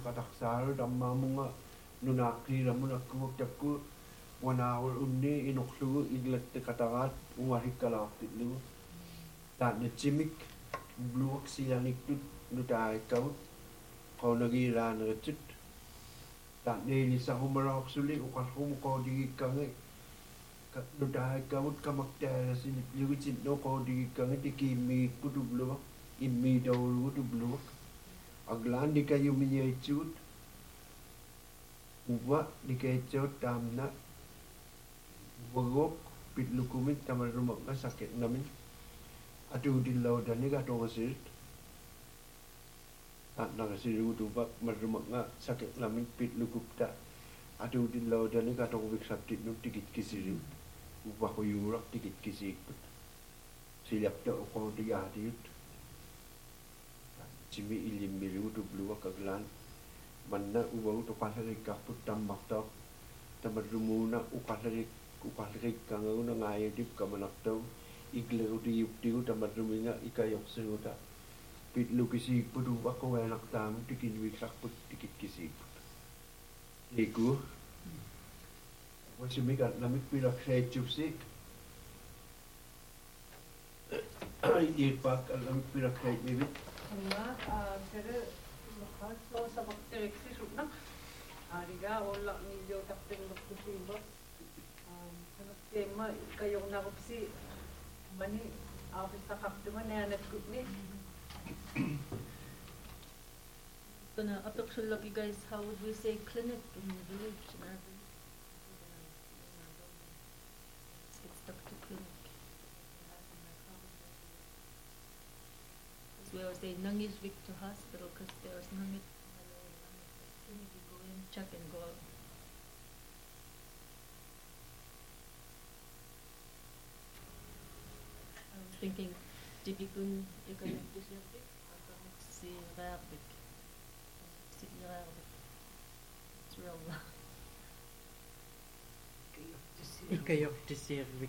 kataksaro tammamunga nunaqqiiramuna kuuktakku wanaawul unni inuqlugu iglatte katagaat ungarrikkalaartillugu taanatsimik bluak silaniklut nutaarikkavut qaunagiilaaneritsit taanneelisarumalaorsulik uqallrumu qaudigikkangi nutaarikkavut kamaktaalasinit lugitit noqaudigikkangi tikiimmigikku tubluva immiitaulugu tubluva aglaan nikayumiñaitsugut uva nikaitsuut taamna uvaguuq pitlukumit tamarrumaqqa saketnamin atuutillautanik atorasirit taannaqasirugutuvaq marrumaqqa saketnamin pitlukupta atuutillautanik atoruviksaptitnut tikitkisiriut uvaquyuuraq tikitkisiikkut siljapta uqautigaatigut simi ilimmilugu tubluaq aglaan manna uvagut uqallarikkarput tammartaaq tamarrumuuna uqallarikkangauna ngaayatip kamanartagu iglerutiyuptigu tamarruminga ikajorsiruta pitlukisiikput uvaqqugaanartaamu tikinuiksarput tikitkisiikput liku wasimik atlamik pilaksaitsupsiik iiqpaak atlamik pilaksaitnivit kere so sabak tereksisutna ariga olla nilyo taptenlukkusiiba tema kayongnarupsi mani aafissaqartuma naanatkutni gonna approximately you guys, how would we say clinic in the village in our village? It's doctor clinic. As we always say, nangis Victor Hospital because there's nangit clinic. You go in, check and go out. I was thinking, Tibikun, Economic District, si Rabik. It's real loud. Ikajortisirvik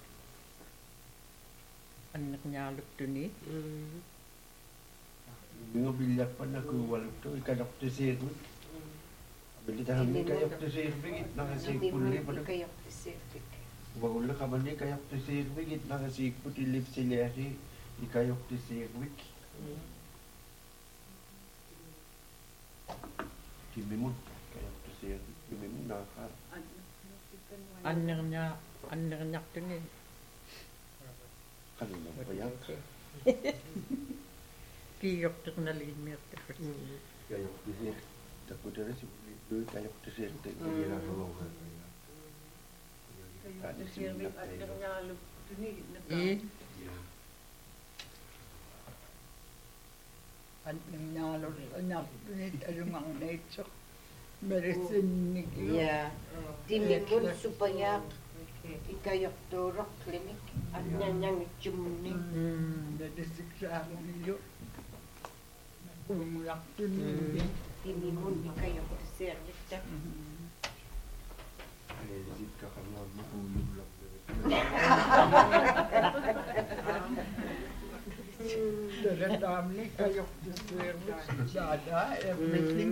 annerniarluktuni ngobillappannaku waluttu ikajortisirvik abilitahamni ikajortisirvik itnaqasiikpulli ikajortisirvik wagulla qamanni ikajortisirvik itnaqasiikput illipsiliasi ikajortisirvik Kimimun kayak pesir kimimun nakar. annerniartuni Kan apa yang kiiorternaliimmiartaffat kayak pesir takut ada si itu kayak pesir tak kira kalau kayontisirvik atnerniarluktuni annerniarlunartunit alungarnaitsoq medicine-niklu timikun supaya ikajortuuroq klinik annyangitsumni dadisiksaarillu uumulartuni timimun ikajortisirvikta ada di kakaknya mau ulur Dagandaamni ikajortisirvik saada everything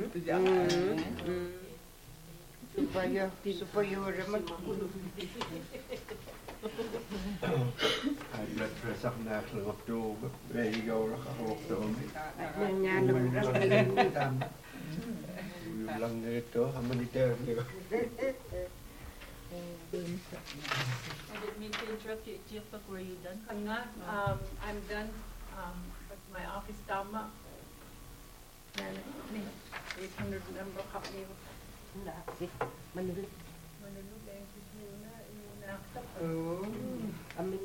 supaya uramat blood pressure nak lengap tu higaw lah kalau tu ulang itu hamanita ni I didn't mean to interrupt you. Jiafak, were you done? I'm done. But my office tama. 800 number company. Manulog Manulog muna inaktak. amin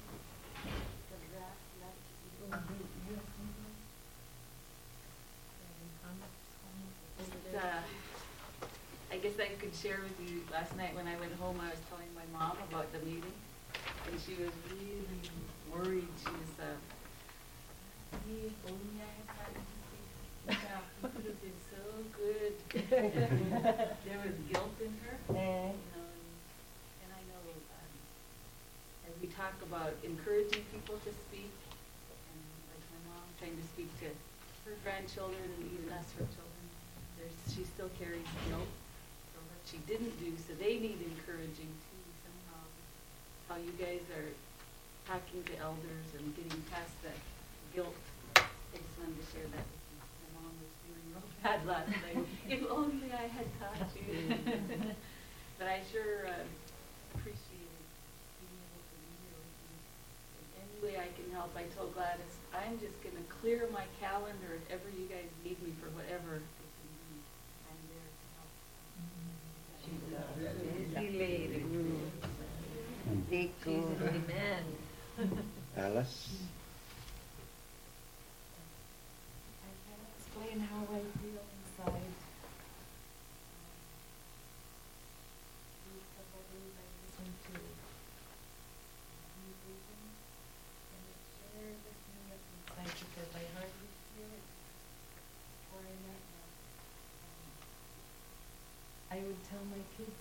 I guess I could share with you, last night when I went home, I was telling my mom about the meeting, and she was really worried. She was, it would have been so good. There was guilt in her, and I know, as we talk about encouraging people to speak, and like my mom trying to speak to her grandchildren and even us, her children, she still carries guilt for what she didn't do, so they need encouraging too somehow. How you guys are talking to elders and getting past that guilt. I just wanted to share that with you. My mom was feeling real bad last night. If only I had taught you. But I sure appreciated being able to be here with you. In any way I can help, I told Gladys, I'm just going to clear my calendar if ever you guys need me for whatever it can be. I'm there to help. She's a busy lady. Rico. Amen. Alice? I can't explain how I feel inside. Because I believe I listen to musician and it shared with me up inside because I hardly hear it where I'm at now. I would tell my kids,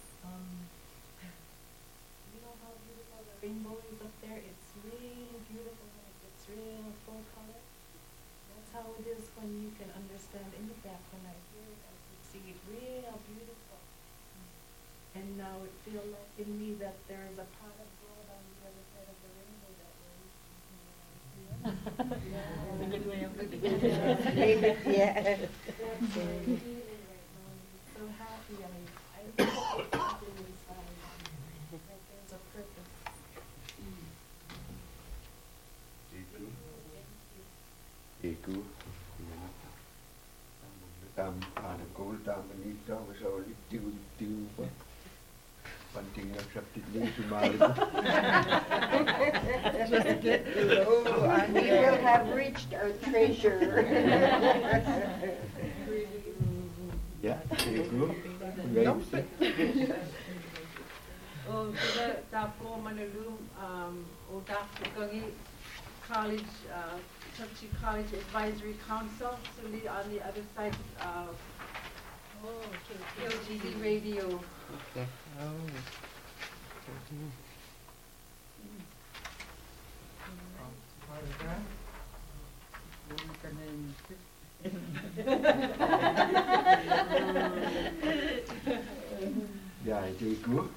you know how beautiful the rainbow is up there? It's really beautiful when it gets real full color. That's how it is when you can understand in the back. When I hear it, I can see it real beautiful. And now it feels like in me that there's a pot of gold on the other side of the rainbow that we're That's a good way of putting it. Yeah. That's what I'm feeling right now. I'm so happy. I feel something inside. Like there's a purpose. Iku. Ada gold manita sa ulit tiu pa. Panting accepted ni sumali. Oh, and we will have reached our treasure. Yeah, Iku. O sila tapo manalum o tapo kangi college Chukchi College Advisory Council, so on the other side of KOGD Radio. Okay. Yeah, Iku.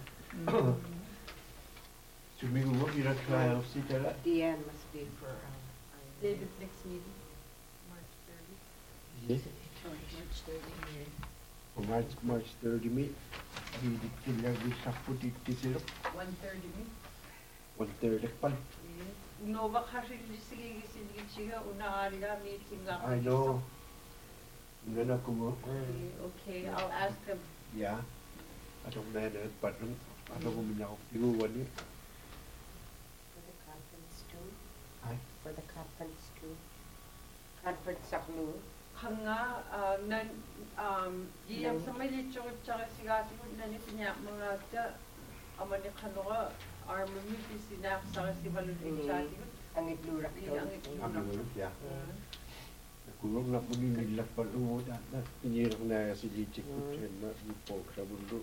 Sumigo kita trial si tala. The end must be for David, next meeting, March 30. Yes. March 30. March 30 meet. Hindi sila gisapot iti sila. 1:30 me. 1:30 pa. Unova kasi sige gisigit siya una alga meeting nga. I know. Ngana ko mo. Okay, I'll ask them. Yeah. Atong nanay patong atong kuminyak tiguan ni. For the conference too. Ay. For the conference too. Conference sa Klu. Hanga nan iyam sa may licho tsaka sigati ko na ni pinya mga ta amani kanoa army sinap sa si balulin tsati ko. Ang itlurak to. Ang itlurak. Ano mo ya. Kulong na po nila paluod at pinirang na si Lichik ko siya na ipok sa mundo.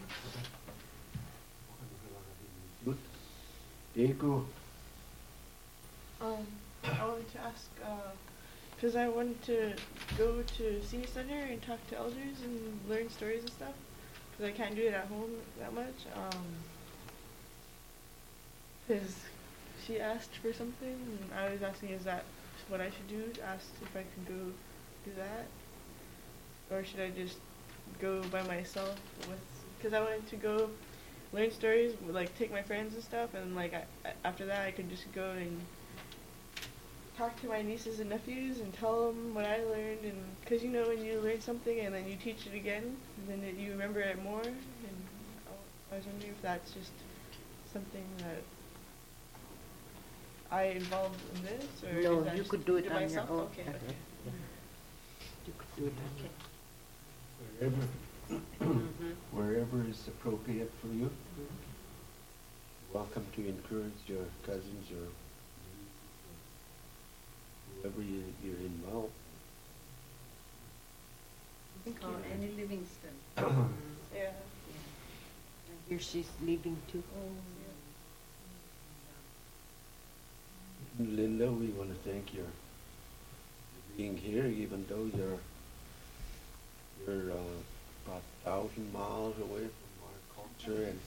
Good. Eko. I wanted to ask, because I wanted to go to senior center and talk to elders and learn stories and stuff, because I can't do it at home that much. Because she asked for something, and I was asking, is that what I should do? Asked if I could go do that, or should I just go by myself with? Because I wanted to go learn stories, like take my friends and stuff, and like after that I could just go and talk to my nieces and nephews and tell them what I learned, and because you know when you learn something and then you teach it again, then you remember it more. And I was wondering if that's just something that I involved in this, or No, is that you just could do it on your myself? own. Okay, okay. You could do it on your Wherever, wherever is appropriate for you. Welcome to encourage your cousins or whoever you're involved. Annie Livingston. Yeah. Here she's leaving too. Linda, we want to thank you for being here, even though you're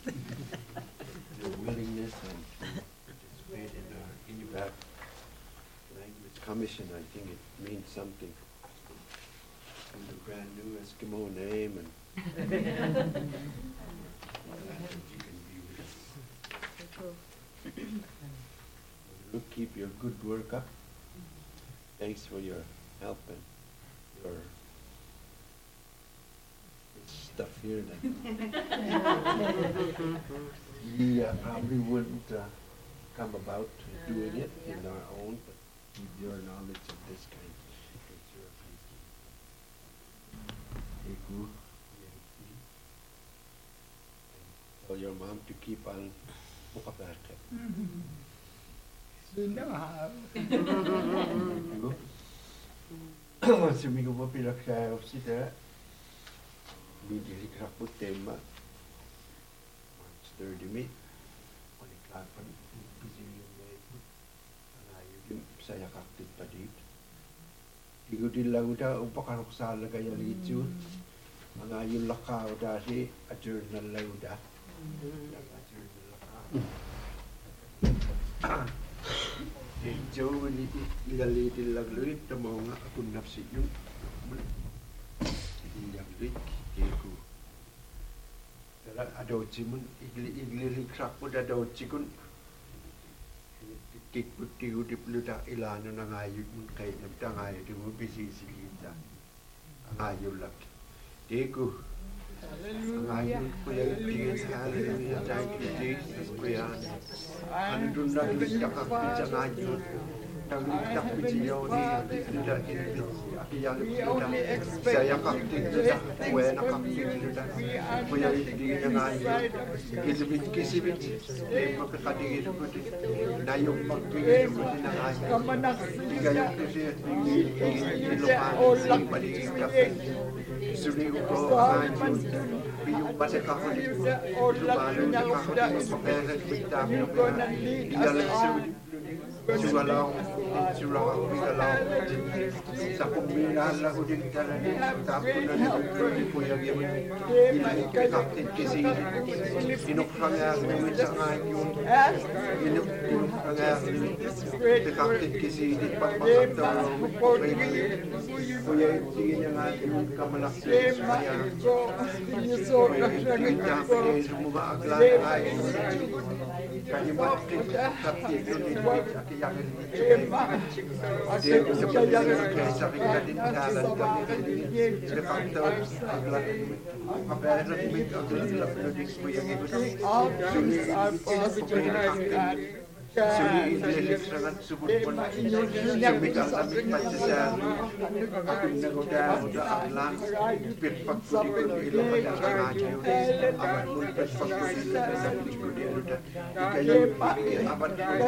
Your willingness and to participate in our INUBAC Language Commission. I think it means something. And the brand new Eskimo name and glad that you can be with us. You keep your good work up. Thanks for your help and your stuff here that we probably wouldn't come about doing it in our own, but with your knowledge of this kind, it's your appreciation. Tell your mom to keep on bukabakat. Sumigo mo pinaksayaw sila. Bidiri kaput tema. March 30 May. Panikapan. Bidiri yung may ito. Anayo din saya kaktit pa dito. Igo din lang da upakarok sala kaya litu. Anayo lakaw da si adjournal lang da. Adjournal lakaw. Joe nilalitin lang luit na mga akong napsi yung iyang lik ko. Dalam ada cimun igli krak pun ada cikun tik putih udip luda ilana nangayut mun kay nagtangay di mo bisisilita angayul lak deku angayul kuya tingin hallelujah thank you Jesus kuya anu dun lagi takak ngayut tak bijiyo ni tidak ini yang saya kaktik sudah kue nak kaktik sudah punya ini dengan kisibit lima kekadi itu nayung pakti itu dengan tiga yang kesih ini lupa pada kaktik sudah uko ngajun biyung pasal kaktik lumalu kaktik pakai hitam tiga langsung Sugalau, sa kumbinaan lang din talaga tapos na puyag yung kaktit kasi inukhangar namin sa ngayon inukhangar kaktit kasi pagpapakataw puyag tingin niya nga yung kamalaksin kaya tingin niya yung mga aglan ay kanya matik kaktit yun yang dia sebenarnya sering jadi jalan kami dekat terus apa yang lebih yang Suli ini sangat subur pun sumit alamit pancasar aku nagoda aklan perpak kudi kudi ilang pada ngaji amat pun perpak kudi kayu amat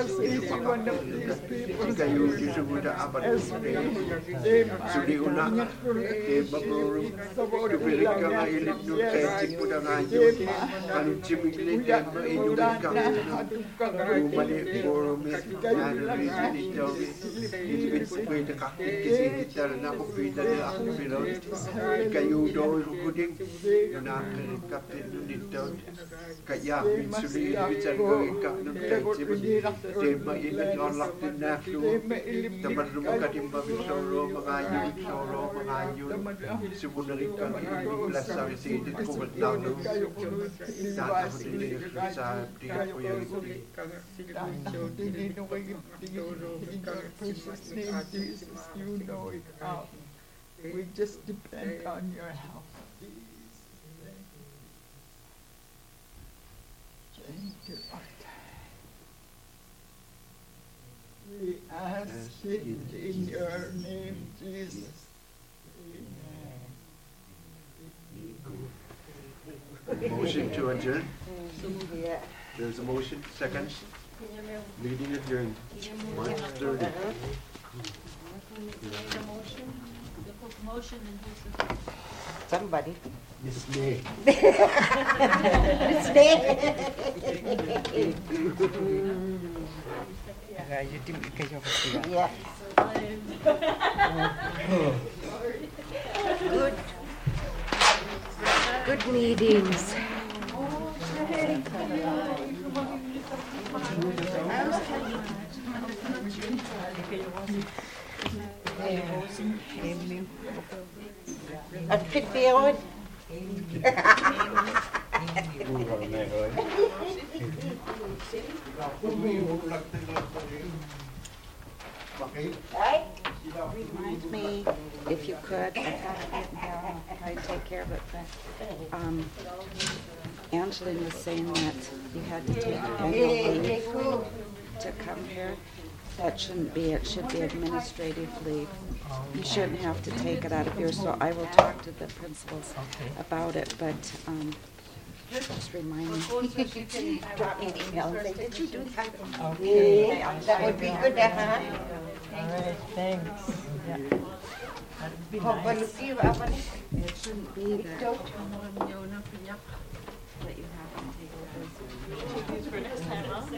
kayu disebut amat suli unak baguru diberikan ilim nu kecik pada ngaji kalau cimikli dan menginjurkan rumah Borrow me, the kaktik kasi na ako pita na ako pero kayo daw kuding na kaktik nun dito kaya suli bicara ko ikak nun kaya tema ini nolak din na flu teman rumah kadim babi solo mengayu sebenarnya kami belas sampai sini kubat lalu dan aku tidak bisa dia yang in your precious name, Jesus, you know it all. We just depend on your help. Thank you, Lord. We ask it in your name, Jesus. Motion to adjourn. Yeah. There's a motion. Second. Meeting adjourned. March 30. Motion and who's the Somebody. It's me. It's me. Yeah. Good meetings. At pick the old. Remind me, if you could, I've got it written down, I'll try to take care of it, but, Angeline was saying that you had to take annual leave to come here. That shouldn't be, it should be administrative leave. You shouldn't have to take it out of here, so I will talk to the principals about it, but, just remind me. Drop me an email and say, did you do that? Okay. That would be good to have. All right, thanks. Yeah. That'd be nice. It shouldn't be that, that you have to take over. Take these for next time, huh?